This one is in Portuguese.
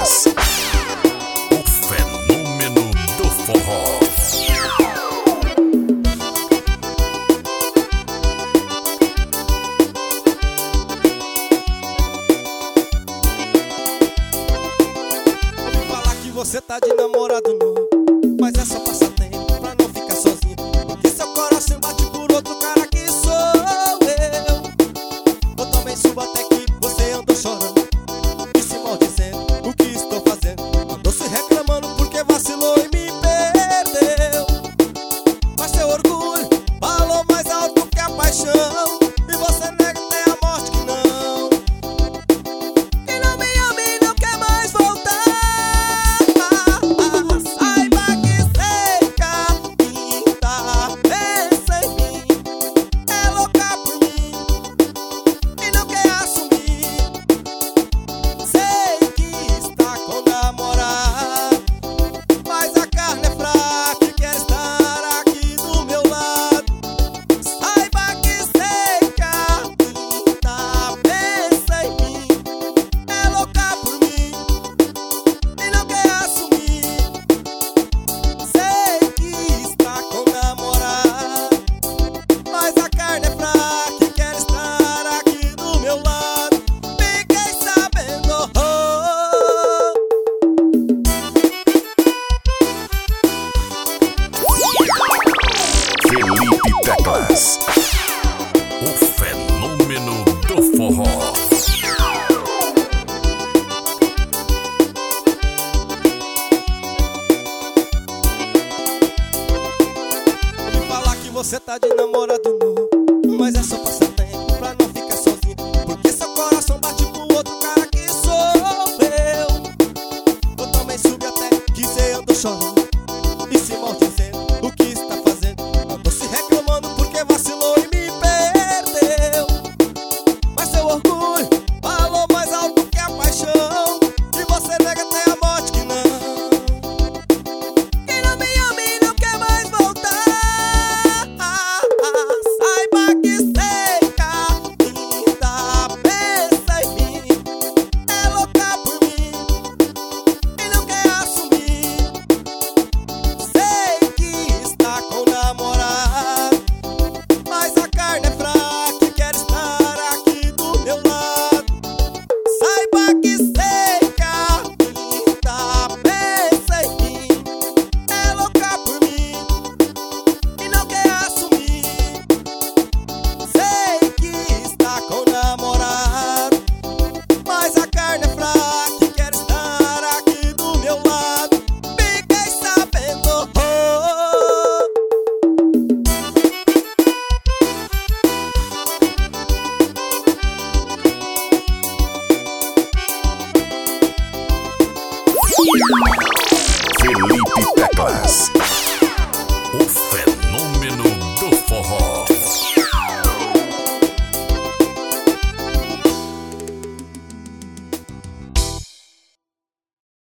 Teclas, o fenômeno do forró. Ouvi falar que você tá de namorado novo, mas é só passatempo pra não ficar sozinho, porque seu coração bate por outro cara que sou eu. Eu também subo até que você andou chorando e se maldizendo o que estou fazendo. Andou se reclamando porque vacilou e me perdeu. Mas seu orgulho falou mais alto que a paixão, e você nega até a morte que não. Quem não me ama e não quer mais voltar, saiba que sei que ainda pensa em mim. É louca por mim e não quer assumir. Sei que está com namorado, mas a carne é fraca e quer estar aqui do meu lado. Saiba que sei que ainda pensa em mim. É louca por mim e não quer assumir. Sei que está com namorado, mas a carne é fraca e quer estar aqui do meu lado. Fiquei sabendo, Felipe Teclas, o fenômeno do forró. ouvi falar que você tá de namorado novo, mas é só passatempo pra não ficar sozinho, porque seu coração bate pro outro cara que sou eu. Eu também subi até que você andou chorando e se maldizendo o que está fazendo. Andou se reclamando porque vacilou e me perdeu. Mas seu orgulho falou mais alto que a paixão, e você nega até a morte que não. Quem não me ama e não quer mais voltar, saiba que sei que ainda pensa em mim. É louca por mim e não quer assumir. Sei que está com namorado, mas a carne é fraca e quer estar aqui do meu lado. Saiba que sei que ainda pensa em mim. É louca por mim e não quer assumir. Sei que está com namorado, mas a carne é fraca e quer estar aqui do meu lado. Fiquei sabendo, Felipe Teclas.